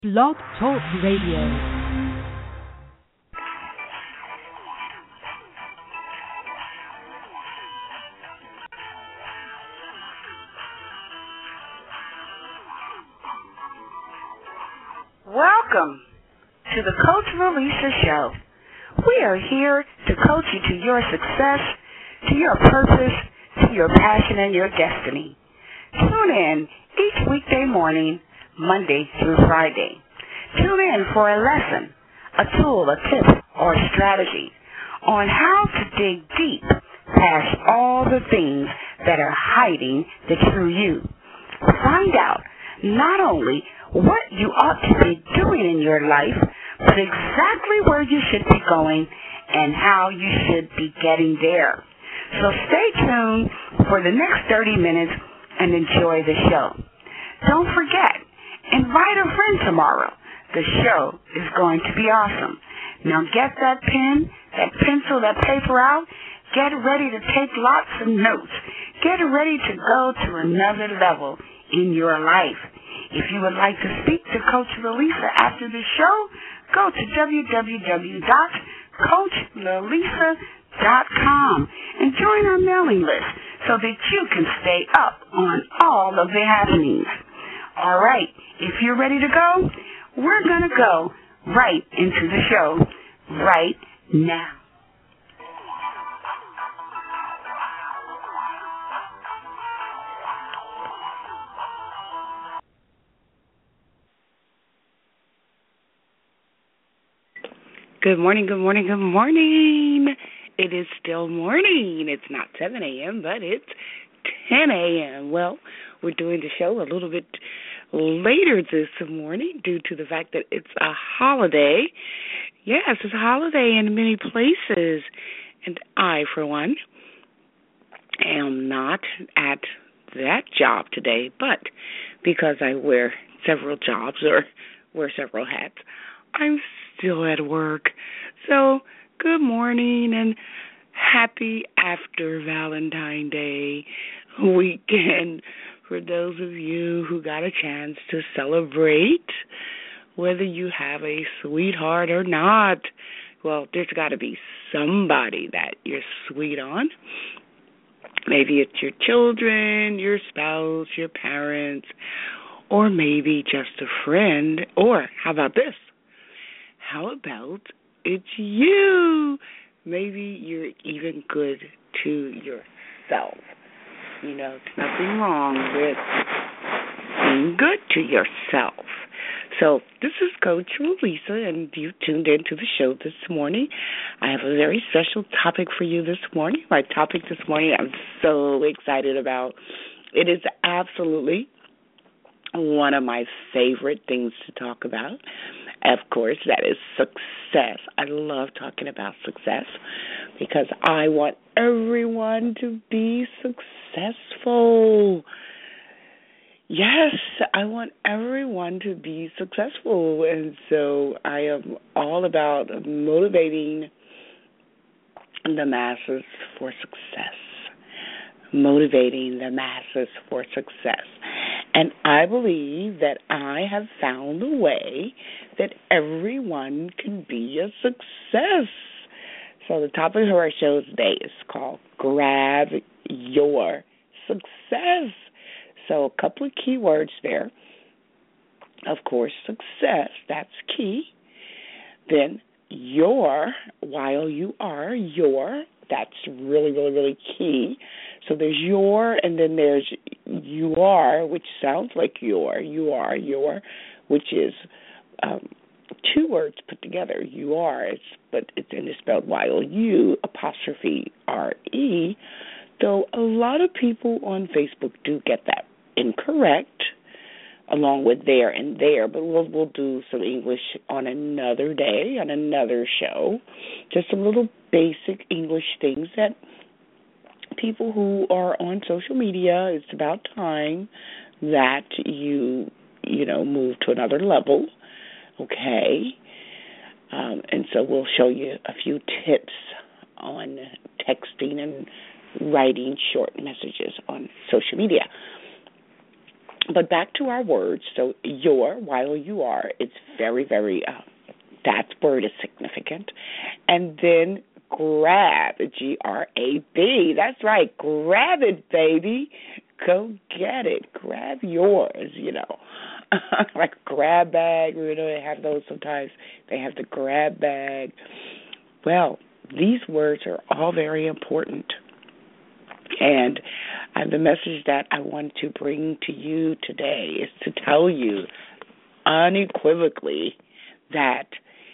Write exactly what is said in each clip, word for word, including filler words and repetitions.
Blog Talk Radio. Welcome to the Coach Lisa Show. We are here to coach you to your success, to your purpose, to your passion and your destiny. Tune in each weekday morning, Monday through Friday. Tune in for a lesson, a tool, a tip, or a strategy on how to dig deep past all the things that are hiding the true you. Find out not only what you ought to be doing in your life, but exactly where you should be going and how you should be getting there. So stay tuned for the next thirty minutes and enjoy the show. Don't forget, invite a friend tomorrow. The show is going to be awesome. Now get that pen, that pencil, that paper out. Get ready to take lots of notes. Get ready to go to another level in your life. If you would like to speak to Coach Lalisa after the show, go to w w w dot coach lalisa dot com and join our mailing list so that you can stay up on all of the happenings. All right, if you're ready to go, we're going to go right into the show right now. Good morning, good morning, good morning. It is still morning. It's not seven a.m., but it's ten a.m. Well, we're doing the show a little bit later this morning due to the fact that it's a holiday. Yes, it's a holiday in many places. And I, for one, am not at that job today, but because I wear several jobs or wear several hats, I'm still at work. So, good morning and happy after Valentine's Day weekend for those of you who got a chance to celebrate, whether you have a sweetheart or not. Well, there's got to be somebody that you're sweet on. Maybe it's your children, your spouse, your parents, or maybe just a friend. Or how about this? How about it's you? Maybe you're even good to yourself. You know, there's nothing wrong with being good to yourself. So this is Coach Lisa, and you tuned into the show this morning. I have a very special topic for you this morning. My topic this morning I'm so excited about. It is absolutely one of my favorite things to talk about. Of course, that is success. I love talking about success because I want everyone to be successful. Yes, I want everyone to be successful, and so I am all about motivating the masses for success, motivating the masses for success. And I believe that I have found a way that everyone can be a success. So the topic of our show today is called Grab Your Success. So a couple of key words there. Of course, success, that's key. Then your, while you are your, that's really, really, really key. So there's your, and then there's you are, which sounds like your, you are, your, which is um, two words put together. You are, it's, but it's, and it's spelled Y O U apostrophe R E, though a lot of people on Facebook do get that incorrect, along with there and there, but we'll, we'll do some English on another day, on another show, just some little basic English things that people who are on social media, it's about time that you, you know, move to another level, okay? Um, and so we'll show you a few tips on texting and writing short messages on social media. But back to our words. So your, Y O U R, it's very, very, uh, that word is significant. And then grab, G R A B. That's right. Grab it, baby. Go get it. Grab yours, you know. Like a grab bag. You know, they have those sometimes. They have the grab bag. Well, these words are all very important. And uh, the message that I want to bring to you today is to tell you unequivocally that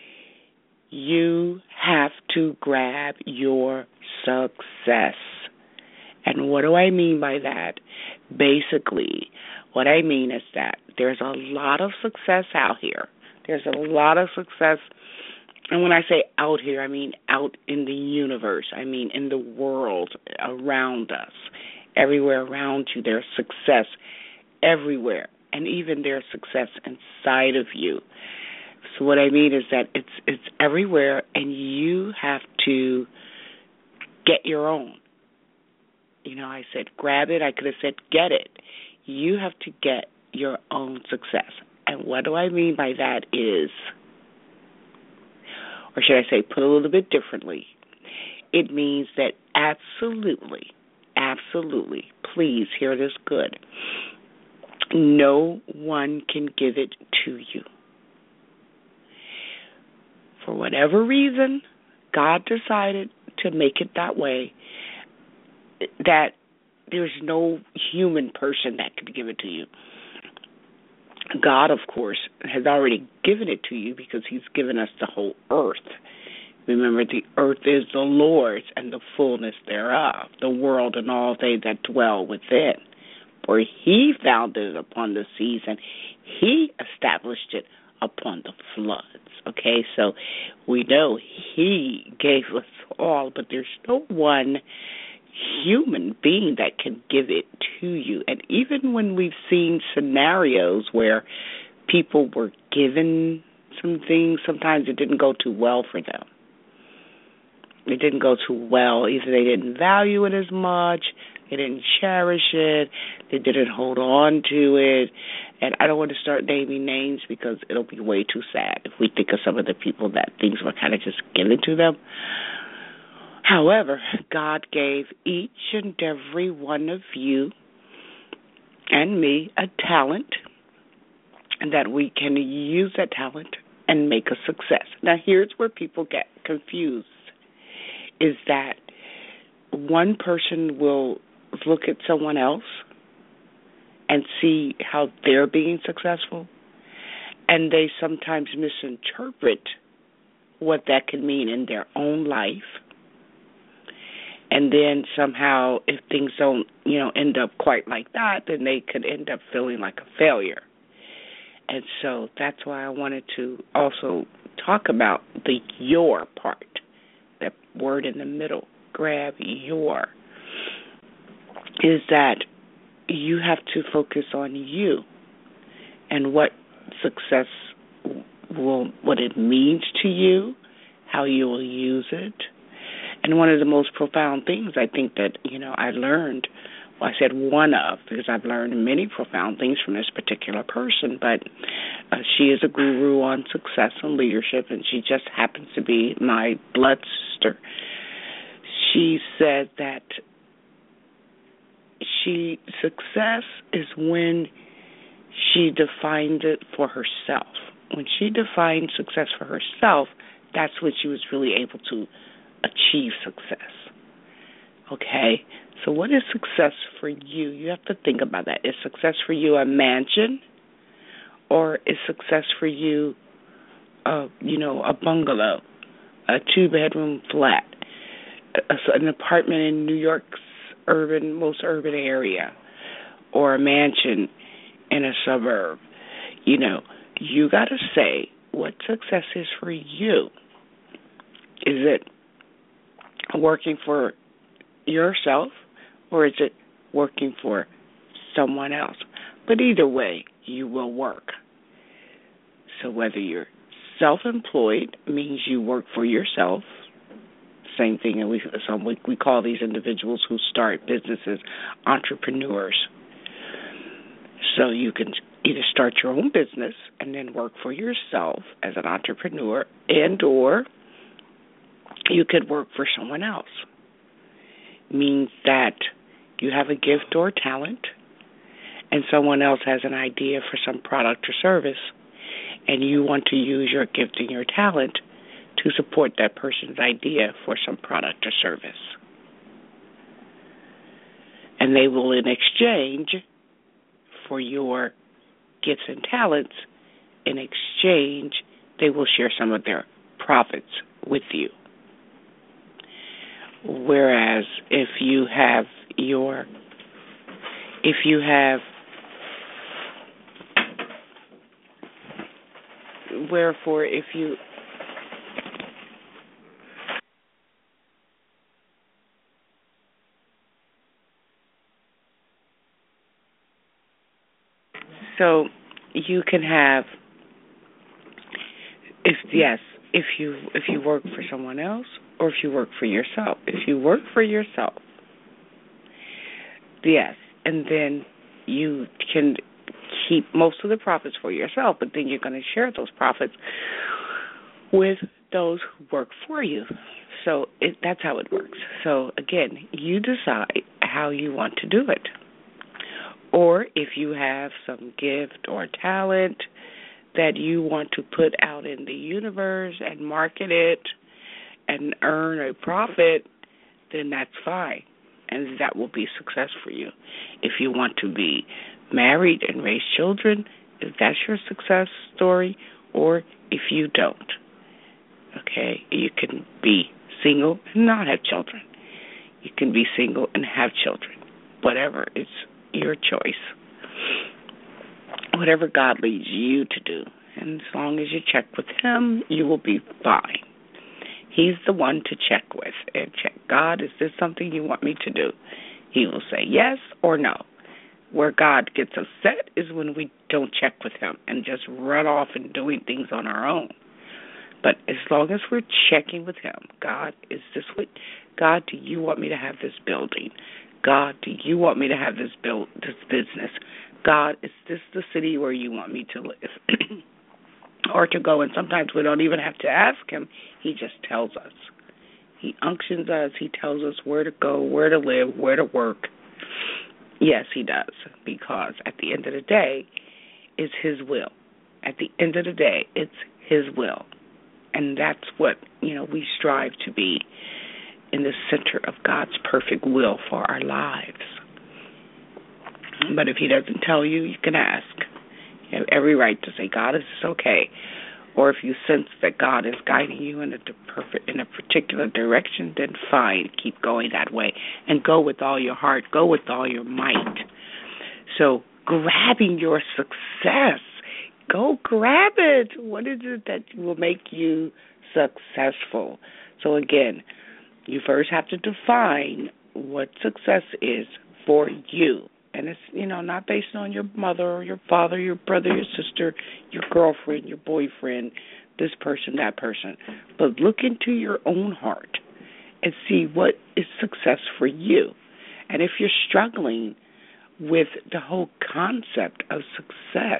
you have to grab your success. And what do I mean by that? Basically, what I mean is that there's a lot of success out here. There's a lot of success. And when I say out here, I mean out in the universe. I mean in the world around us. Everywhere around you, there's success everywhere. And even there's success inside of you. So what I mean is that it's it's everywhere, and you have to get your own. You know, I said grab it. I could have said get it. You have to get your own success. And what do I mean by that is, or should I say put a little bit differently, it means that absolutely, absolutely, please hear this good, no one can give it to you. For whatever reason, God decided to make it that way, that there's no human person that could give it to you. God, of course, has already given it to you because he's given us the whole earth. Remember, the earth is the Lord's and the fullness thereof, the world and all they that dwell within. For he founded it upon the seas, and he established it upon the floods. Okay, so we know he gave us all, but there's no one human being that can give it to you. And even when we've seen scenarios where people were given some things, sometimes it didn't go too well for them. It didn't go too well. Either they didn't value it as much, they didn't cherish it, they didn't hold on to it. And I don't want to start naming names because it'll be way too sad if we think of some of the people that things were kind of just given to them. However, God gave each and every one of you and me a talent, and that we can use that talent and make a success. Now, here's where people get confused, is that one person will look at someone else and see how they're being successful, and they sometimes misinterpret what that could mean in their own life. And then somehow, if things don't, you know, end up quite like that, then they could end up feeling like a failure. And so that's why I wanted to also talk about the your part, that word in the middle, grab your, is that you have to focus on you and what success will, what it means to you, how you will use it. And one of the most profound things I think that, you know, I learned, well, I said one of, because I've learned many profound things from this particular person, but uh, she is a guru on success and leadership, and she just happens to be my blood sister. She said that she success is when she defined it for herself. When she defined success for herself, that's when she was really able to achieve success. Okay? So what is success for you? You have to think about that. Is success for you a mansion? Or is success for you, uh, you know, a bungalow, a two-bedroom flat, a, an apartment in New York's urban, most urban area, or a mansion in a suburb? You know, you got to say what success is for you. Is it working for yourself, or is it working for someone else? But either way, you will work. So whether you're self-employed, means you work for yourself. Same thing, and we some we, we call these individuals who start businesses entrepreneurs. So you can either start your own business and then work for yourself as an entrepreneur, and or you could work for someone else. Means that you have a gift or talent and someone else has an idea for some product or service, and you want to use your gift and your talent to support that person's idea for some product or service. And they will, in exchange for your gifts and talents, in exchange, they will share some of their profits with you. Whereas if you have your, if you have, wherefore if you, so you can have, if yes, if you if you work for someone else or if you work for yourself. If you work for yourself, yes, and then you can keep most of the profits for yourself, but then you're going to share those profits with those who work for you. So it, that's how it works. So again, you decide how you want to do it. Or if you have some gift or talent that you want to put out in the universe and market it and earn a profit, then that's fine. And that will be success for you. If you want to be married and raise children, if that's your success story, or if you don't. Okay? You can be single and not have children. You can be single and have children. Whatever, it's your choice. Whatever God leads you to do. And as long as you check with Him, you will be fine. He's the one to check with. And check, God, is this something you want me to do? He will say yes or no. Where God gets upset is when we don't check with Him and just run off and doing things on our own. But as long as we're checking with Him, God, is this what, God, do you want me to have this building? God, do you want me to have this build, this business? God, is this the city where you want me to live or to go? And sometimes we don't even have to ask Him. He just tells us. He unctions us. He tells us where to go, where to live, where to work. Yes, He does, because at the end of the day, it's His will. At the end of the day, it's His will. And that's what, you know, we strive to be, in the center of God's perfect will for our lives. But if He doesn't tell you, you can ask. You have every right to say, God, is this okay? Or if you sense that God is guiding you in a perfect, in a particular direction, then fine, keep going that way. And go with all your heart. Go with all your might. So grabbing your success, go grab it. What is it that will make you successful? So again, you first have to define what success is for you. And it's, you know, not based on your mother or your father, your brother, your sister, your girlfriend, your boyfriend, this person, that person. But look into your own heart and see what is success for you. And if you're struggling with the whole concept of success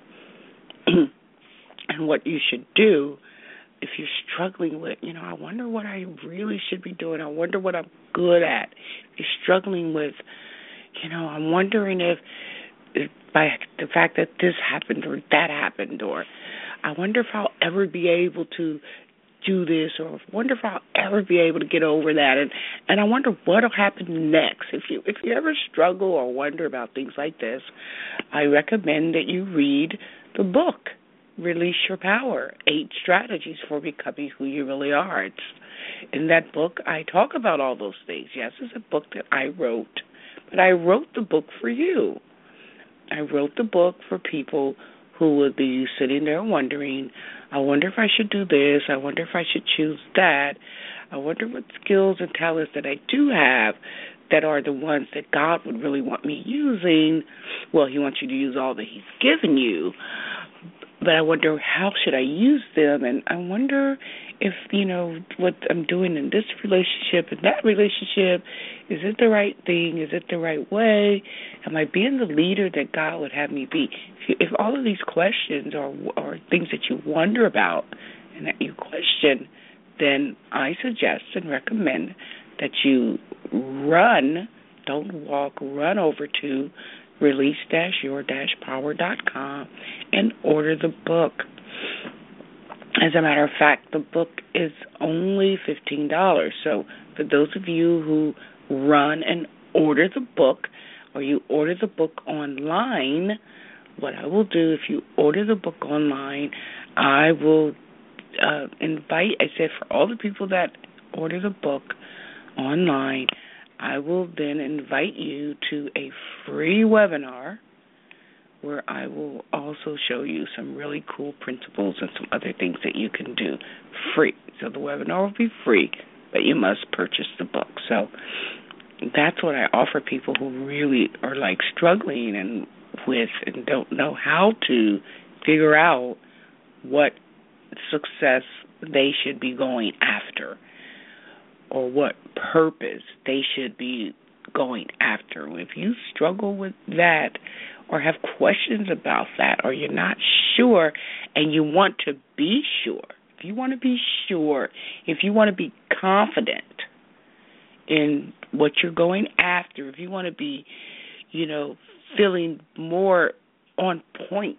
and what you should do, if you're struggling with, you know, I wonder what I really should be doing. I wonder what I'm good at. If you're struggling with, you know, I'm wondering if, if by the fact that this happened or that happened, or I wonder if I'll ever be able to do this, or I wonder if I'll ever be able to get over that, and, and I wonder what'll happen next. If you if you ever struggle or wonder about things like this, I recommend that you read the book, Release Your Power, Eight Strategies for Becoming Who You Really Are. It's, in that book, I talk about all those things. Yes, it's a book that I wrote, but I wrote the book for you. I wrote the book for people who would be sitting there wondering, I wonder if I should do this, I wonder if I should choose that, I wonder what skills and talents that I do have that are the ones that God would really want me using. Well, He wants you to use all that He's given you, but I wonder how should I use them, and I wonder if, you know, what I'm doing in this relationship and that relationship, is it the right thing? Is it the right way? Am I being the leader that God would have me be? If, you, if all of these questions are, are things that you wonder about and that you question, then I suggest and recommend that you run, don't walk, run over to release dash your dash power dot com and order the book. As a matter of fact, the book is only fifteen dollars. So for those of you who run and order the book, or you order the book online, what I will do, if you order the book online, I will uh, invite, I said for all the people that order the book online, I will then invite you to a free webinar where I will also show you some really cool principles and some other things that you can do free. So the webinar will be free, but you must purchase the book. So that's what I offer people who really are like struggling and with and don't know how to figure out what success they should be going after, or what purpose they should be going after. If you struggle with that or have questions about that, or you're not sure and you want to be sure, if you want to be sure, if you want to be confident in what you're going after, if you want to be, you know, feeling more on point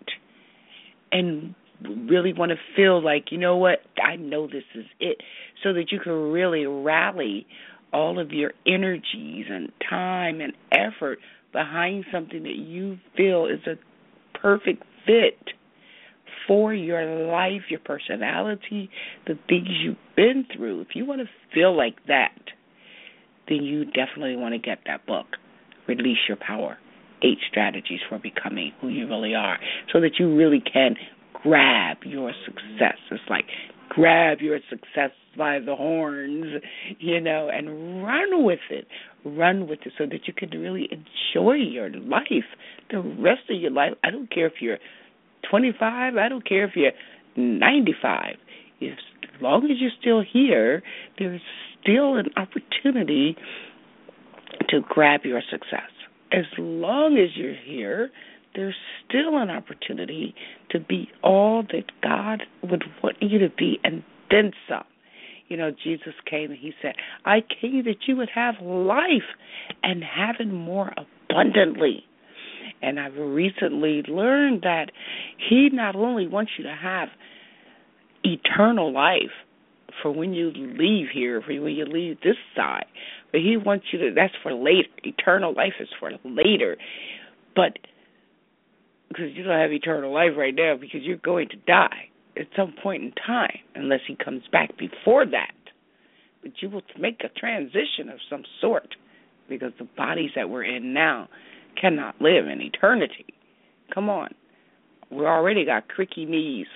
and really want to feel like, you know what, I know this is it, so that you can really rally all of your energies and time and effort behind something that you feel is a perfect fit for your life, your personality, the things you've been through. If you want to feel like that, then you definitely want to get that book, Release Your Power, Eight Strategies for Becoming Who You Really Are, so that you really can grab your success. It's like grab your success by the horns, you know, and run with it. Run with it so that you can really enjoy your life, the rest of your life. I don't care if you're twenty-five. I don't care if you're ninety-five. If, as long as you're still here, there's still an opportunity to grab your success. As long as you're here, there's still an opportunity to be all that God would want you to be, and then some. You know, Jesus came and he said, I came that you would have life and have it more abundantly. And I've recently learned that he not only wants you to have eternal life for when you leave here, for when you leave this side, but he wants you to, that's for later. Eternal life is for later. But because you don't have eternal life right now, because you're going to die at some point in time, unless he comes back before that. But you will make a transition of some sort, because the bodies that we're in now cannot live in eternity. Come on. We already got creaky knees.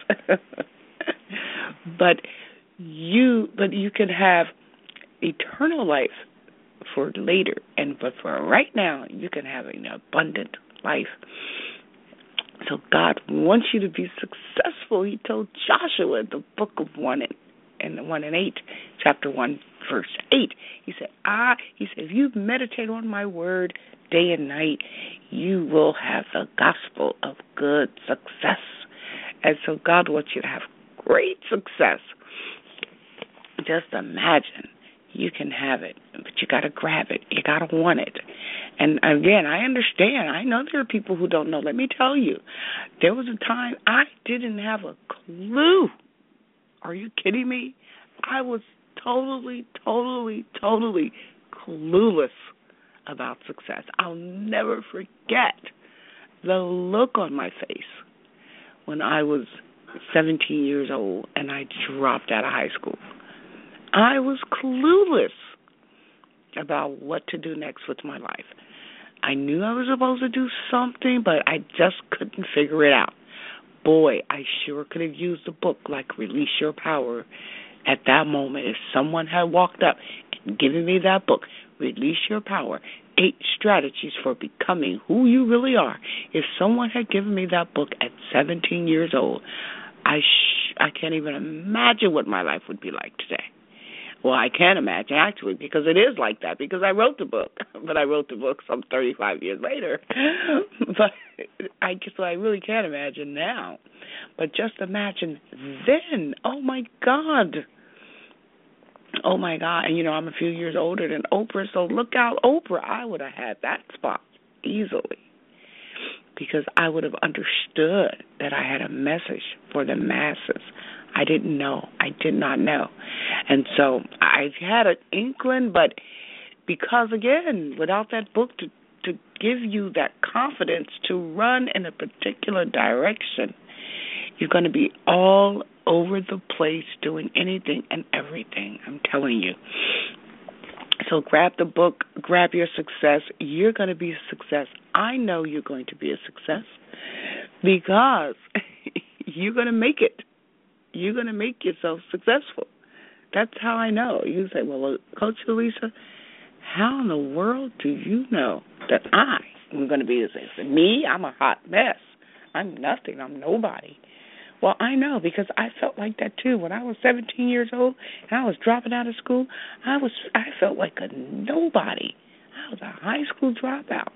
but you but you can have eternal life for later, and but for right now, you can have an abundant life. So God wants you to be successful. He told Joshua in the book of one and, and one and eight, chapter one, verse eight. He said, "Ah," he said, "if you meditate on my word day and night, you will have the gospel of good success." And so God wants you to have great success. Just imagine you can have it, but you got to grab it. You got to want it. And again, I understand. I know there are people who don't know. Let me tell you, there was a time I didn't have a clue. Are you kidding me? I was totally, totally, totally clueless about success. I'll never forget the look on my face when I was seventeen years old and I dropped out of high school. I was clueless about what to do next with my life. I knew I was supposed to do something, but I just couldn't figure it out. Boy, I sure could have used a book like Release Your Power at that moment. If someone had walked up and given me that book, Release Your Power, Eight Strategies for Becoming Who You Really Are. If someone had given me that book at seventeen years old, I sh- I can't even imagine what my life would be like today. Well, I can imagine, actually, because it is like that, because I wrote the book. But I wrote the book some thirty-five years later. But I guess I really can't imagine now. But just imagine then. Oh, my God. Oh, my God. And, you know, I'm a few years older than Oprah, so look out, Oprah. I would have had that spot easily, because I would have understood that I had a message for the masses. I didn't know. I did not know. And so I had an inkling, but because, again, without that book to, to give you that confidence to run in a particular direction, you're going to be all over the place doing anything and everything, I'm telling you. So grab the book, grab your success. You're going to be a success. I know you're going to be a success because you're going to make it. You're going to make yourself successful. That's how I know. You say, well, Coach Lisa, how in the world do you know that I am going to be a success? Me, I'm a hot mess. I'm nothing. I'm nobody. Well, I know, because I felt like that too. When I was seventeen years old and I was dropping out of school, I was I felt like a nobody. I was a high school dropout.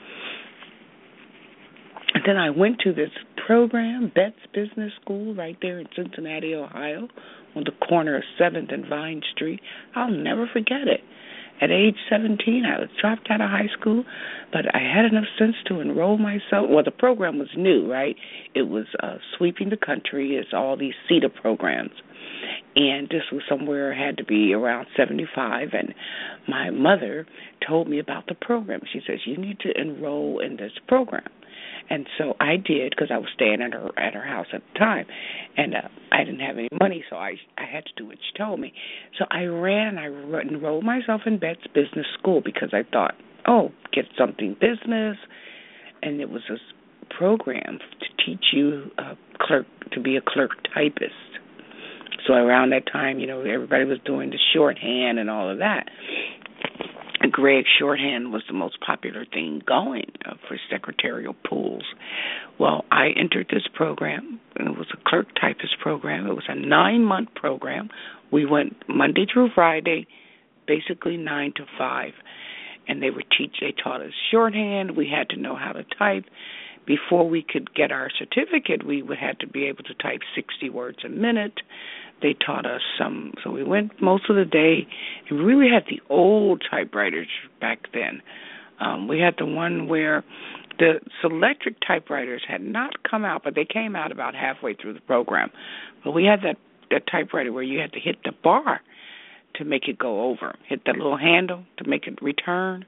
And then I went to this program, Betts Business School, right there in Cincinnati, Ohio, on the corner of seventh and Vine Street. I'll never forget it. At age seventeen, I was dropped out of high school, but I had enough sense to enroll myself. Well, the program was new, right? It was uh, Sweeping the Country. It's all these CETA programs. And this was somewhere I had to be around seventy-five, and my mother told me about the program. She says, you need to enroll in this program. And so I did, because I was staying at her at her house at the time, and uh, I didn't have any money, so I I had to do what she told me. So I ran and I enrolled myself in Betts Business School, because I thought, oh, get something business, and it was this program to teach you a clerk to be a clerk typist. So around that time, you know, everybody was doing the shorthand and all of that. Greg Shorthand was the most popular thing going uh, for secretarial pools. Well, I entered this program, and it was a clerk typist program. It was a nine-month program. We went Monday through Friday, basically nine to five, and they would teach. They taught us shorthand. We had to know how to type. Before we could get our certificate, we would had to be able to type sixty words a minute. They taught us some, so we went most of the day, and we really had the old typewriters back then. Um, we had the one where the Selectric typewriters had not come out, but they came out about halfway through the program. But we had that, that typewriter where you had to hit the bar to make it go over, hit that little handle to make it return.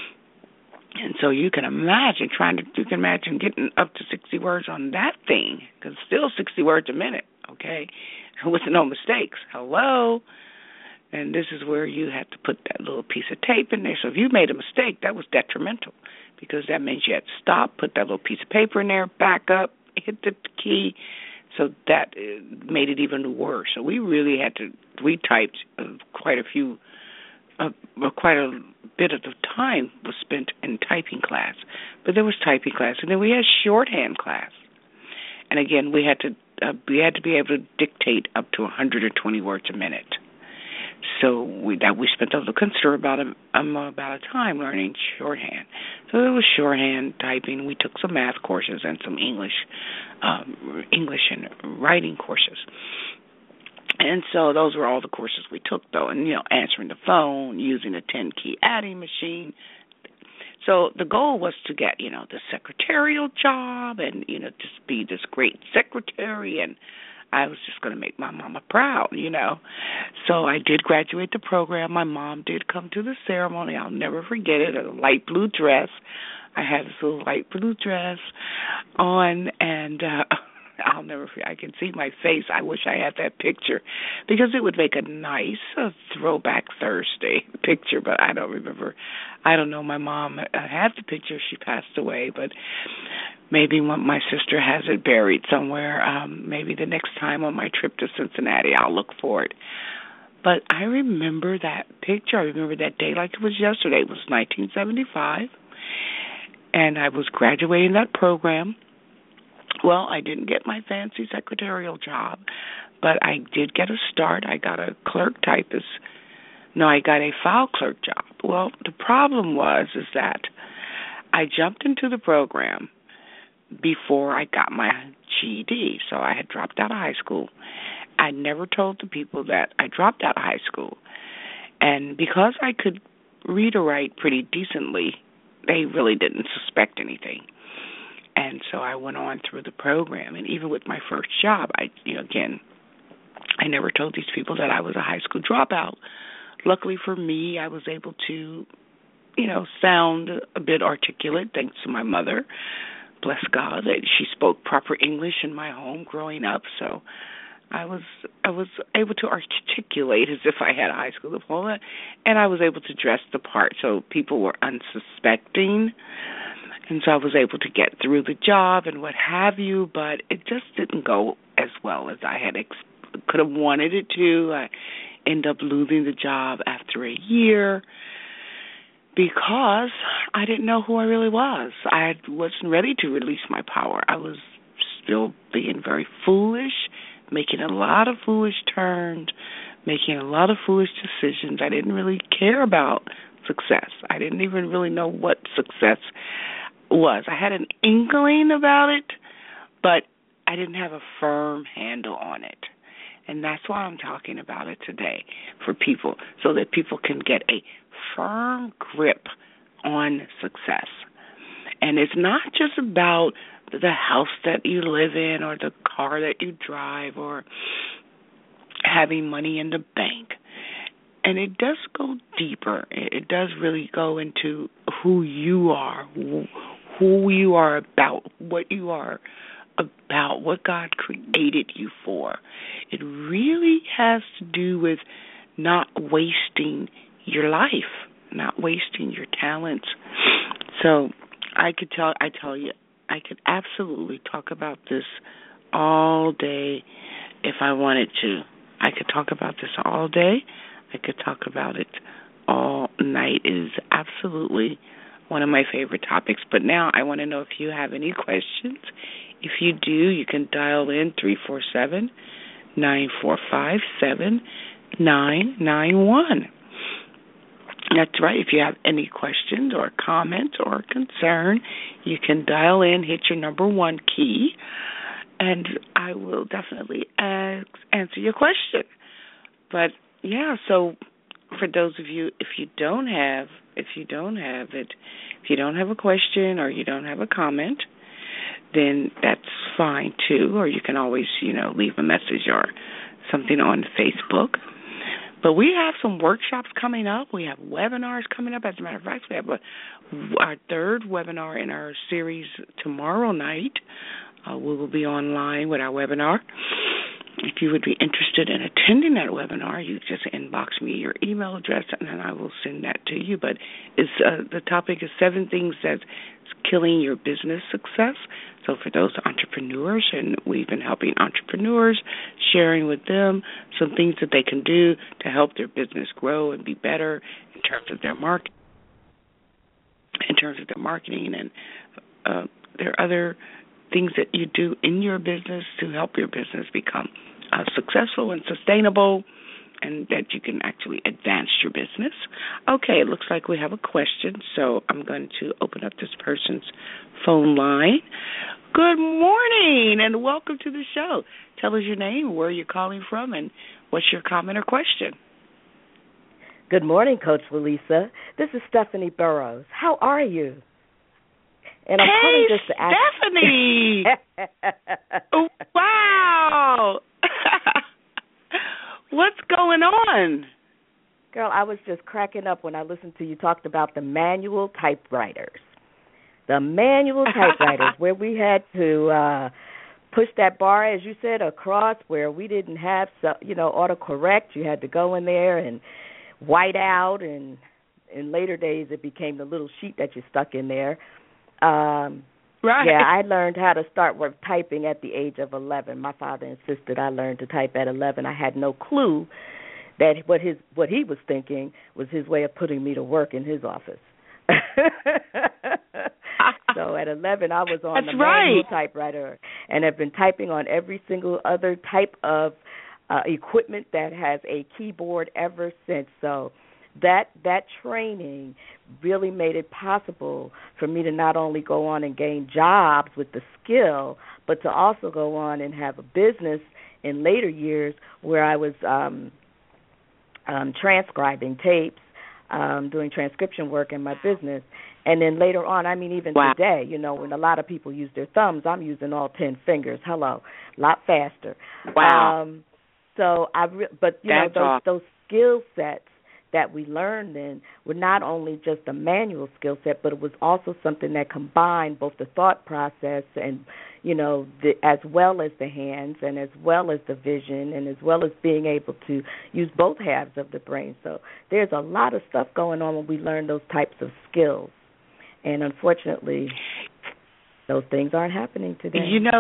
And so you can imagine trying to, you can imagine getting up to sixty words on that thing, because still sixty words a minute, okay, with no mistakes. Hello? And this is where you had to put that little piece of tape in there. So if you made a mistake, that was detrimental, because that means you had to stop, put that little piece of paper in there, back up, hit the key. So that made it even worse. So we really had to, we typed uh, quite a few Uh, quite a bit of the time was spent in typing class. But there was typing class, and then we had shorthand class. And again, we had to uh, we had to be able to dictate up to one hundred twenty words a minute. So we that we spent a considerable about a um, about a time learning shorthand. So it was shorthand typing. We took some math courses and some English um, English and writing courses. And so those were all the courses we took, though, and, you know, answering the phone, using a ten-key adding machine. So the goal was to get, you know, the secretarial job and, you know, just be this great secretary, and I was just going to make my mama proud, you know. So I did graduate the program. My mom did come to the ceremony. I'll never forget it, a light blue dress. I had this little light blue dress on, and uh I'll never forget. I can see my face. I wish I had that picture, because it would make a nice uh, throwback Thursday picture, but I don't remember. I don't know. My mom uh, had the picture. She passed away, but maybe one, my sister has it buried somewhere. Um, maybe the next time on my trip to Cincinnati, I'll look for it. But I remember that picture. I remember that day like it was yesterday. It was nineteen seventy-five, and I was graduating that program. Well, I didn't get my fancy secretarial job, but I did get a start. I got a clerk typist. No, I got a file clerk job. Well, the problem was is that I jumped into the program before I got my G E D, so I had dropped out of high school. I never told the people that I dropped out of high school, and because I could read or write pretty decently, they really didn't suspect anything. And so I went on through the program, and even with my first job, I, you know, again, I never told these people that I was a high school dropout. Luckily for me, I was able to, you know, sound a bit articulate thanks to my mother. Bless God, that she spoke proper English in my home growing up, so I was I was able to articulate as if I had a high school diploma, and I was able to dress the part, so people were unsuspecting, and so I was able to get through the job and what have you, but it just didn't go as well as I had ex- could have wanted it to. I ended up losing the job after a year, because I didn't know who I really was. I wasn't ready to release my power. I was still being very foolish, making a lot of foolish turns, making a lot of foolish decisions. I didn't really care about success. I didn't even really know what success was. I had an inkling about it, but I didn't have a firm handle on it. And that's why I'm talking about it today for people, so that people can get a firm grip on success. And it's not just about the house that you live in or the car that you drive or having money in the bank. And it does go deeper. It does really go into who you are, who you are about, what you are about, what God created you for. It really has to do with not wasting your life, not wasting your talents. So I could tell, I tell you, I could absolutely talk about this all day if I wanted to. I could talk about this all day. I could talk about it all night. It is absolutely one of my favorite topics. But now I want to know if you have any questions. If you do, you can dial in three four seven, nine four five, seven nine nine one. That's right. If you have any questions or comments or concern, you can dial in, hit your number one key, and I will definitely ask, answer your question. But yeah, so for those of you, if you don't have, if you don't have it, if you don't have a question or you don't have a comment, then that's fine too. Or you can always, you know, leave a message or something on Facebook. But we have some workshops coming up. We have webinars coming up. As a matter of fact, we have a, our third webinar in our series tomorrow night. Uh, we will be online with our webinar. If you would be interested in attending that webinar, you just inbox me your email address, and then I will send that to you. But it's, uh, the topic is seven things that's killing your business success. So for those entrepreneurs, and we've been helping entrepreneurs, sharing with them some things that they can do to help their business grow and be better in terms of their market, in terms of their marketing, and uh, there are other things that you do in your business to help your business become uh, successful and sustainable, and that you can actually advance your business. Okay, it looks like we have a question, so I'm going to open up this person's phone line. Good morning, and welcome to the show. Tell us your name, where you're calling from, and what's your comment or question. Good morning, Coach Lalisa. This is Stephanie Burrows. How are you? And I'm hey, calling just to ask Stephanie! Wow! What's going on? Girl, I was just cracking up when I listened to you talked about the manual typewriters. The manual typewriters where we had to uh, push that bar, as you said, across where we didn't have, you know, autocorrect. You had to go in there and white out, and in later days it became the little sheet that you stuck in there. Um, right. Yeah, I learned how to start with typing at the age of eleven. My father insisted I learn to type at eleven. I had no clue that what his what he was thinking was his way of putting me to work in his office. So at eleven, I was on That's the right. manual typewriter and have been typing on every single other type of uh, equipment that has a keyboard ever since. So that that training really made it possible for me to not only go on and gain jobs with the skill, but to also go on and have a business in later years where I was um, um, transcribing tapes, um, doing transcription work in my business. And then later on, I mean, even wow. today, you know, when a lot of people use their thumbs, I'm using all ten fingers. Hello, a lot faster. Wow. Um, so I, re- but you That's know, those awesome. those skill sets that we learned then were not only just a manual skill set, but it was also something that combined both the thought process and, you know, the, as well as the hands and as well as the vision and as well as being able to use both halves of the brain. So there's a lot of stuff going on when we learn those types of skills. And unfortunately, those things aren't happening today. You know,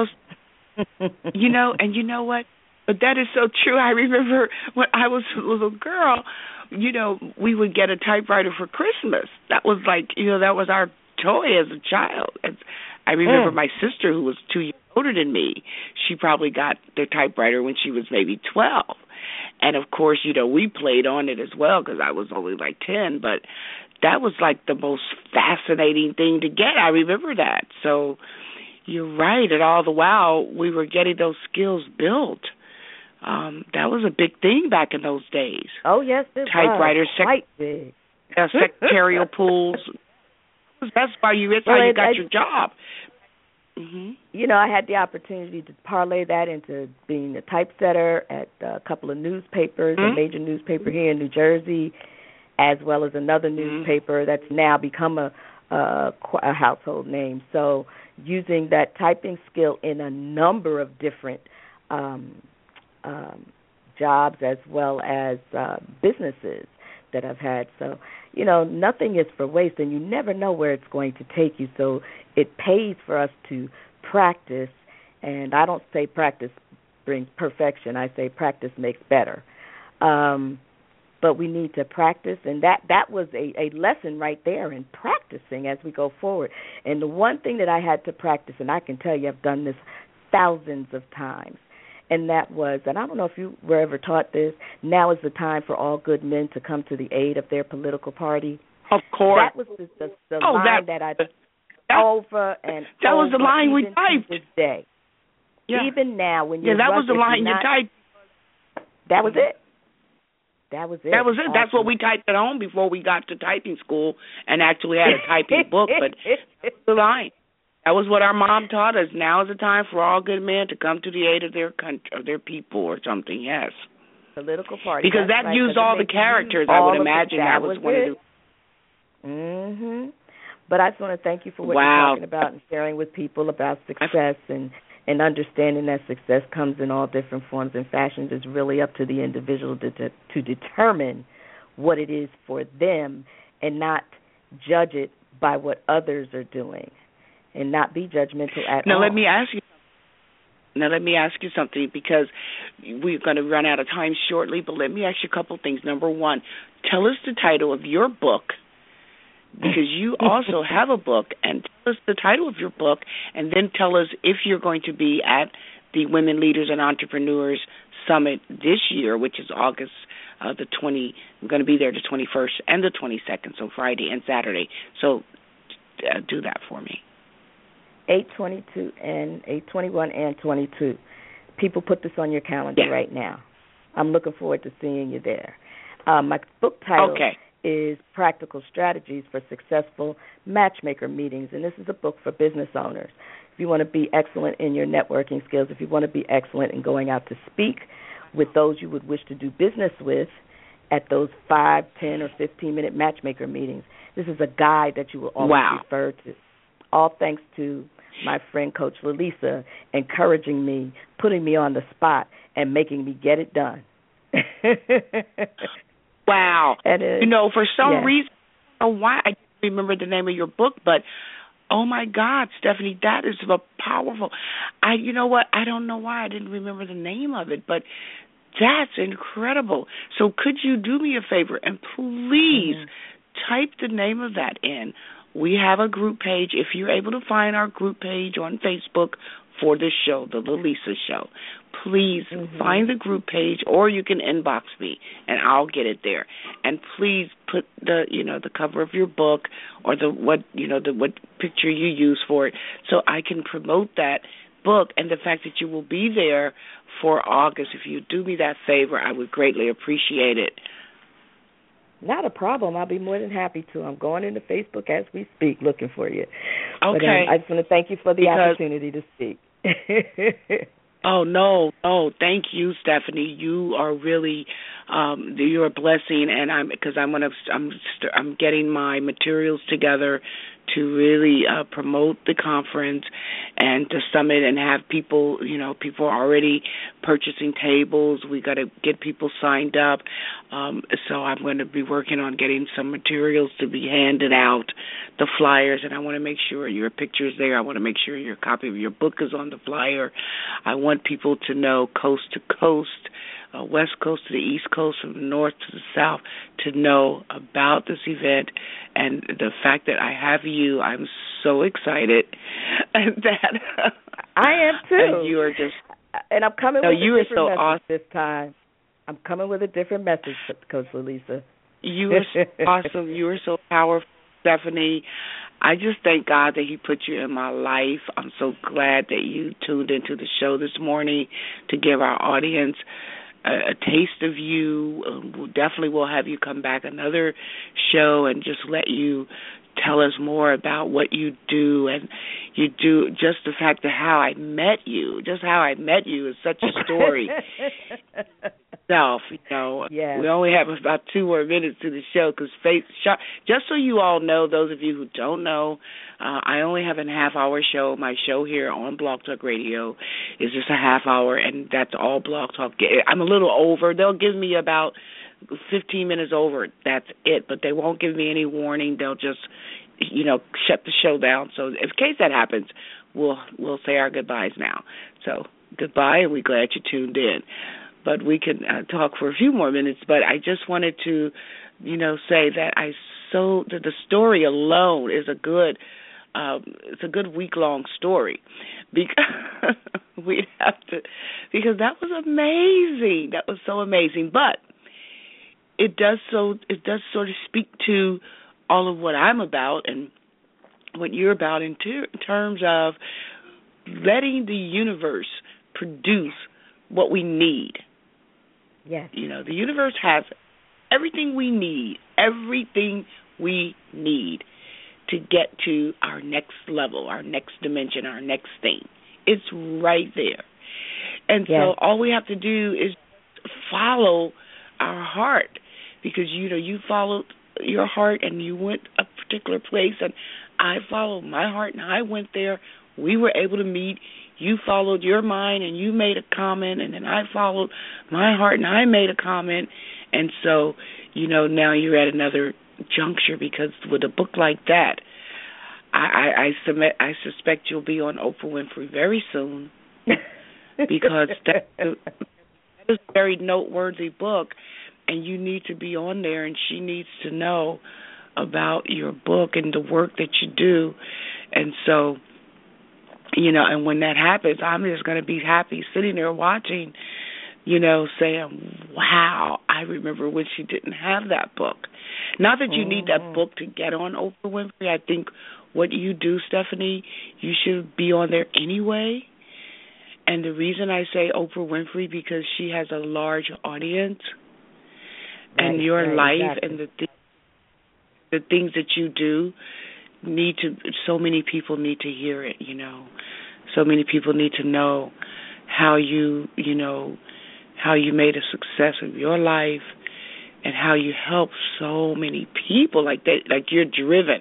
you know, and you know what? But that is so true. I remember when I was a little girl, you know, we would get a typewriter for Christmas. That was like, you know, that was our toy as a child. And I remember mm. my sister, who was two years older than me, she probably got the typewriter when she was maybe twelve. And, of course, you know, we played on it as well because I was only like ten. But that was like the most fascinating thing to get. I remember that. So you're right. And all the while, we were getting those skills built. Um, that was a big thing back in those days. Oh, yes, it Typewriters, was quite sec- big. Uh, secretarial pools. That's why you, that's well, how you it, got I, your job. Mm-hmm. You know, I had the opportunity to parlay that into being a typesetter at a couple of newspapers, mm-hmm. a major newspaper here in New Jersey, as well as another newspaper mm-hmm. that's now become a, a, a household name. So using that typing skill in a number of different um, um, jobs as well as uh, businesses that I've had. So, you know, nothing is for waste, and you never know where it's going to take you. So it pays for us to practice, and I don't say practice brings perfection. I say practice makes better. Um, but we need to practice, and that, that was a, a lesson right there in practicing as we go forward. And the one thing that I had to practice, and I can tell you I've done this thousands of times, and that was, and I don't know if you were ever taught this, now is the time for all good men to come to the aid of their political party. Of course. That was the, the, the oh, line that, that I that, over and that over was the line we even typed. to this day. Yeah. Even now, when yeah, you're that rushed, was the line not, you typed. That was it. That was it. That was it. Awesome. That's what we typed at home before we got to typing school and actually had a typing book. But the line. That was what our mom taught us. Now is the time for all good men to come to the aid of their country, of their people, or something. Yes. Political party. Because That's that right, used all the characters. I would imagine that, that was, was one it. of the. Mhm. But I just want to thank you for what wow. you're talking about and sharing with people about success and and understanding that success comes in all different forms and fashions. It's really up to the individual to to, to determine what it is for them and not judge it by what others are doing. And not be judgmental at now, all. Now let me ask you. Now let me ask you something, because we're going to run out of time shortly. But let me ask you a couple things. Number one, tell us the title of your book, because you also have a book. And tell us the title of your book, and then tell us if you're going to be at the Women Leaders and Entrepreneurs Summit this year, which is August uh, the twenty. I'm going to be there the twenty-first and the twenty-second, so Friday and Saturday. So uh, do that for me. eight twenty-two and eight twenty-one and twenty-two. People, put this on your calendar yeah. right now. I'm looking forward to seeing you there. Uh, my book title okay. is Practical Strategies for Successful Matchmaker Meetings, and this is a book for business owners. If you want to be excellent in your networking skills, if you want to be excellent in going out to speak with those you would wish to do business with at those five, ten, or fifteen-minute matchmaker meetings, this is a guide that you will always wow. refer to. All thanks to my friend Coach Lalisa encouraging me, putting me on the spot, and making me get it done. Wow. And, uh, you know, for some yeah. reason, I don't know why I don't remember the name of your book, but oh my God, Stephanie, that is a powerful. I, you know what? I don't know why I didn't remember the name of it, but That's incredible. So could you do me a favor and please Mm-hmm. type the name of that in? We have a group page. If you're able to find our group page on Facebook for this show, the Lilisa Show, please Mm-hmm. find the group page, or you can inbox me and I'll get it there. And please put the you know the cover of your book or the what you know the what picture you use for it, so I can promote that book and the fact that you will be there for August. If you do me that favor, I would greatly appreciate it. Not a problem. I'll be more than happy to. I'm going into Facebook as we speak, looking for you. Okay. But um, I just want to thank you for the because, opportunity to speak. Oh, no, no, thank you, Stephanie. You are really, um, you're a blessing, and I'm because I'm gonna, I'm, I'm getting my materials together to really uh, promote the conference and the summit, and have people, you know, people are already purchasing tables. We got to get people signed up, um, so I'm going to be working on getting some materials to be handed out, the flyers, and I want to make sure your picture's there. I want to make sure your copy of your book is on the flyer. I want people to know coast to coast, uh, west coast to the east coast, from the north to the south, to know about this event. And the fact that I have you, I'm so excited that I am too. And you are just, and I'm coming no, with you a are different so message awesome. this time. I'm coming with a different message, Coach Lilisa. You are so awesome. You are so powerful, Stephanie. I just thank God that He put you in my life. I'm so glad that you tuned into the show this morning to give our audience a, a taste of you. Um, we'll definitely will have you come back another show and just let you tell us more about what you do. And you do, just the fact of how I met you, just how I met you is such a story. Self, you know, yes. We only have about two more minutes to the show because just so you all know, those of you who don't know, uh, I only have a half-hour show. My show here on Blog Talk Radio is just a half hour, and that's all Blog Talk. I'm a little over. They'll give me about fifteen minutes over. That's it, but they won't give me any warning. They'll just, you know, shut the show down. So in case that happens, we'll we'll say our goodbyes now. So goodbye, and we're glad you tuned in. But we can uh, talk for a few more minutes. But I just wanted to, you know, say that I so that the story alone is a good, um, it's a good week long story, because we have to, because that was amazing. That was so amazing. But it does so it does sort of speak to all of what I'm about and what you're about in, ter- in terms of letting the universe produce what we need. Yes. You know, the universe has everything we need, everything we need to get to our next level, our next dimension, our next thing. It's right there. And yes. so all we have to do is follow our heart, because, you know, you followed your heart and you went a particular place, and I followed my heart and I went there. We were able to meet. You followed your mind and you made a comment, and then I followed my heart and I made a comment. And so, you know, now you're at another juncture, because with a book like that, I, I, I, submit, I suspect you'll be on Oprah Winfrey very soon, because that, that is a very noteworthy book, and you need to be on there, and she needs to know about your book and the work that you do. And so, you know, and when that happens, I'm just going to be happy sitting there watching, you know, saying, wow, I remember when she didn't have that book. Not that you mm-hmm. need that book to get on Oprah Winfrey. I think what you do, Stephanie, you should be on there anyway. And the reason I say Oprah Winfrey, because she has a large audience, right, and your right, life exactly. and the, th- the things that you do need to, so many people need to hear it, you know. So many people need to know how you, you know, how you made a success of your life and how you help so many people. Like that, like you're driven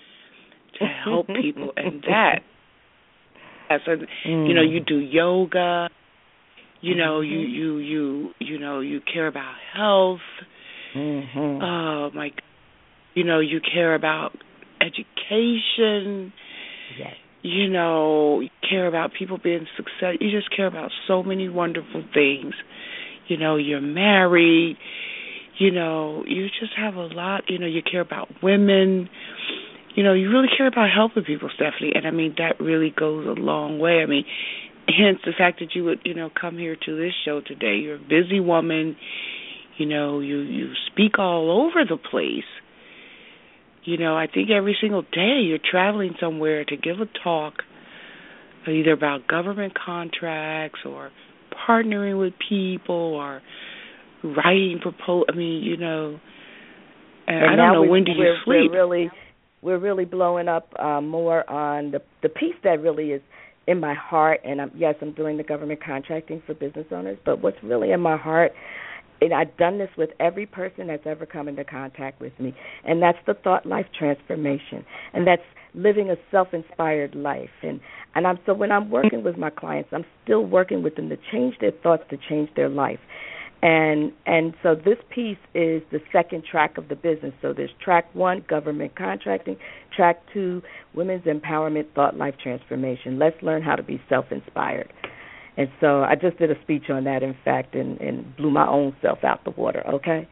to help people, and that, that's a, mm. you know, you do yoga, you know, mm-hmm. you, you, you, you know, you care about health. Mm-hmm. Oh my, you know, you care about education. Yes. You know, you care about people being successful. You just care about so many wonderful things. you know, you're married, you know, you just have a lot, you know, you care about women, you know, you really care about helping people, Stephanie, and I mean, that really goes a long way. I mean, hence the fact that you would, you know, come here to this show today. You're a busy woman, you know, you, you speak all over the place. You know, I think every single day you're traveling somewhere to give a talk, either about government contracts or partnering with people or writing proposals. I mean, you know, and, and I don't know, we, when do you sleep? We're really, we're really blowing up uh, more on the the piece that really is in my heart. And I'm, yes, I'm doing the government contracting for business owners, but what's really in my heart, and I've done this with every person that's ever come into contact with me, and that's the thought life transformation, and that's living a self-inspired life. And and I'm so when I'm working with my clients, I'm still working with them to change their thoughts, to change their life. And and so this piece is the second track of the business. So there's track one, government contracting, track two, women's empowerment, thought life transformation. Let's learn how to be self-inspired. And so I just did a speech on that, in fact, and, and blew my own self out the water. Okay.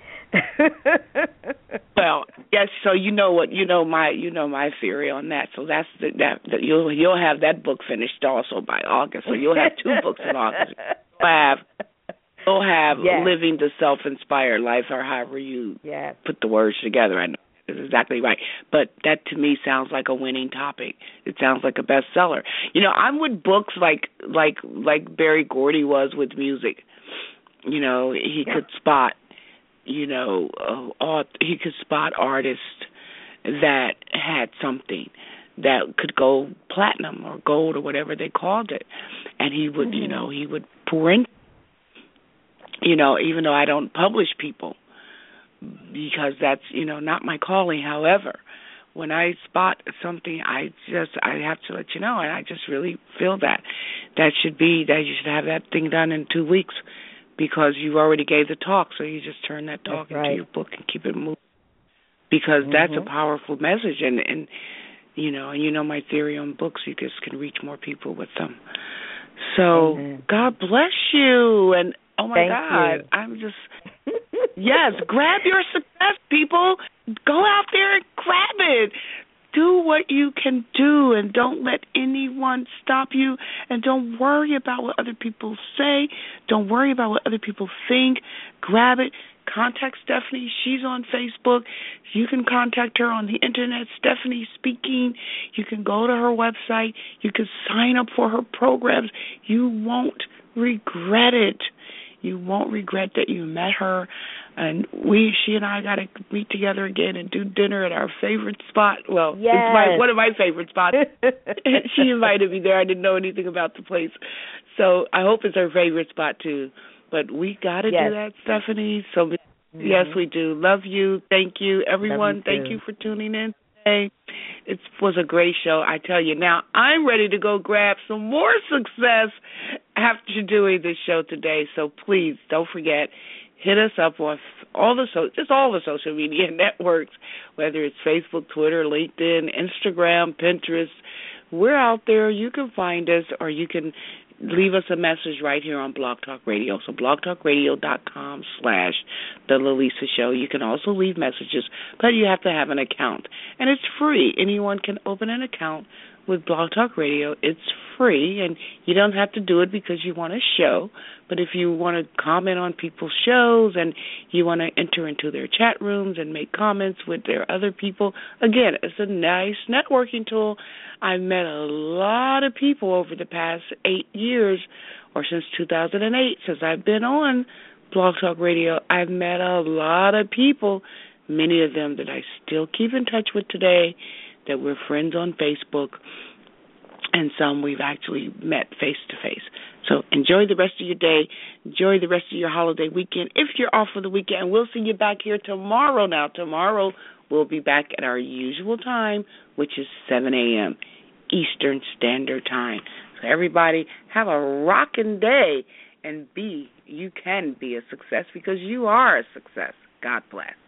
Well, yes. So you know what you know my you know my theory on that. So that's the, that, that you'll you'll have that book finished also by August. So you'll have two books in August. You'll have you'll have yes. Living the Self-Inspired Life, or however you yes. put the words together. I know. Is exactly right. But that to me sounds like a winning topic. It sounds like a bestseller. You know, I'm with books like like like Berry Gordy was with music. You know, he yeah. could spot, you know, uh, he could spot artists that had something that could go platinum or gold or whatever they called it. And he would, mm-hmm. you know, he would pour in, you know, even though I don't publish people, because that's, you know, not my calling. However, when I spot something, I just, I have to let you know, and I just really feel that that should be, that you should have that thing done in two weeks because you already gave the talk, so you just turn that talk that's right. into your book and keep it moving, because mm-hmm. that's a powerful message, and, and, you know, and you know my theory on books, you just can reach more people with them. So, mm-hmm. God bless you, and oh my Thank God, you. I'm just... Yes, grab your success, people. Go out there and grab it. Do what you can do, and don't let anyone stop you, and don't worry about what other people say. Don't worry about what other people think. Grab it. Contact Stephanie. She's on Facebook. You can contact her on the Internet, Stephanie Speaking. You can go to her website. You can sign up for her programs. You won't regret it. You won't regret that you met her. And we, she and I got to meet together again and do dinner at our favorite spot. Well, yes. it's my, one of my favorite spots. She invited me there. I didn't know anything about the place. So I hope it's her favorite spot, too. But we got to yes. do that, Stephanie. So, mm-hmm. yes, we do. Love you. Thank you. Everyone, you thank you for tuning in today. It was a great show, I tell you. Now, I'm ready to go grab some more success after doing this show today. So please don't forget, hit us up on all the so just all the social media networks, whether it's Facebook, Twitter, LinkedIn, Instagram, Pinterest. We're out there. You can find us, or you can leave us a message right here on Blog Talk Radio. So blogtalkradio.com slash The Lalisa Show. You can also leave messages, but you have to have an account. And it's free. Anyone can open an account with Blog Talk Radio. It's free, and you don't have to do it because you want a show. But if you want to comment on people's shows and you want to enter into their chat rooms and make comments with their other people, again, it's a nice networking tool. I've met a lot of people over the past eight years, or since two thousand eight, since I've been on Blog Talk Radio. I've met a lot of people, many of them that I still keep in touch with today, that we're friends on Facebook, and some we've actually met face-to-face. So enjoy the rest of your day. Enjoy the rest of your holiday weekend. If you're off for the weekend, we'll see you back here tomorrow. Now, tomorrow we'll be back at our usual time, which is seven a.m. Eastern Standard Time. So everybody, have a rocking day, and be, you can be a success because you are a success. God bless.